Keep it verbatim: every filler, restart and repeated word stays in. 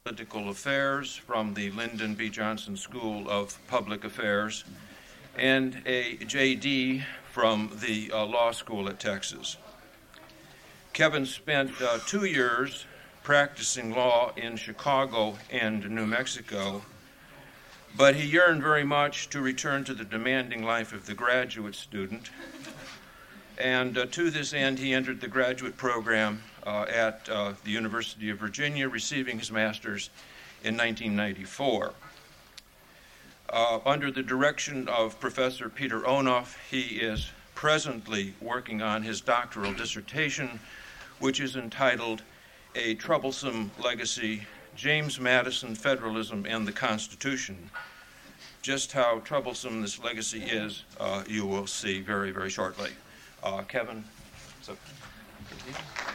Political Affairs from the Lyndon B. Johnson School of Public Affairs, and a J D from the uh, law school at Texas. Kevin spent uh, two years practicing law in Chicago and New Mexico, but he yearned very much to return to the demanding life of the graduate student. And uh, to this end, he entered the graduate program uh, at uh, the University of Virginia, receiving his master's in nineteen ninety-four. Uh, under the direction of Professor Peter Onoff, he is presently working on his doctoral dissertation, which is entitled A Troublesome Legacy, James Madison, Federalism, and the Constitution. Just how troublesome this legacy is, uh, you will see very, very shortly. Uh, Kevin, so.